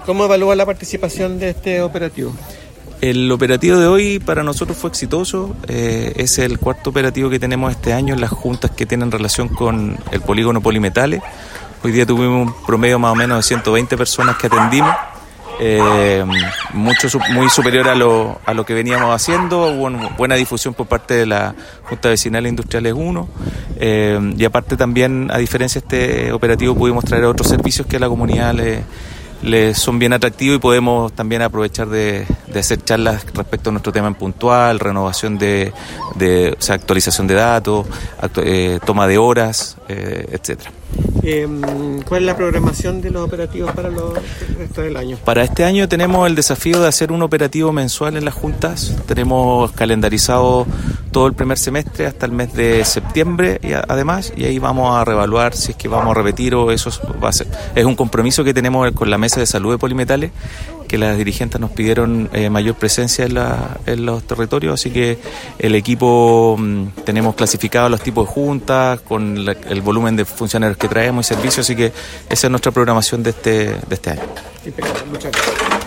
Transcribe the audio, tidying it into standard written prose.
¿Cómo evalúa la participación de este operativo? El operativo de hoy para nosotros fue exitoso, es el cuarto operativo que tenemos este año en las juntas que tienen relación con el polígono Polimetales. Hoy día tuvimos un promedio más o menos de 120 personas que atendimos, muy superior a lo que veníamos haciendo. Hubo una buena difusión por parte de la Junta Vecinal Industriales 1 y aparte también, a diferencia de este operativo, pudimos traer otros servicios que a la comunidad les son bien atractivos y podemos también aprovechar de hacer charlas respecto a nuestro tema en puntual, renovación o sea, actualización de datos, toma de horas, etcétera. ¿Cuál es la programación de los operativos para el resto del año? Para este año tenemos el desafío de hacer un operativo mensual en las juntas. Tenemos calendarizado todo el primer semestre hasta el mes de septiembre y ahí vamos a reevaluar si es que vamos a repetir o eso va a ser. Es un compromiso que tenemos con la Mesa de Salud de Polimetales, que las dirigentes nos pidieron mayor presencia en los territorios, así que el equipo tenemos clasificados los tipos de juntas con el volumen de funcionarios que traemos y servicios, así que esa es nuestra programación de este año. Muchas gracias.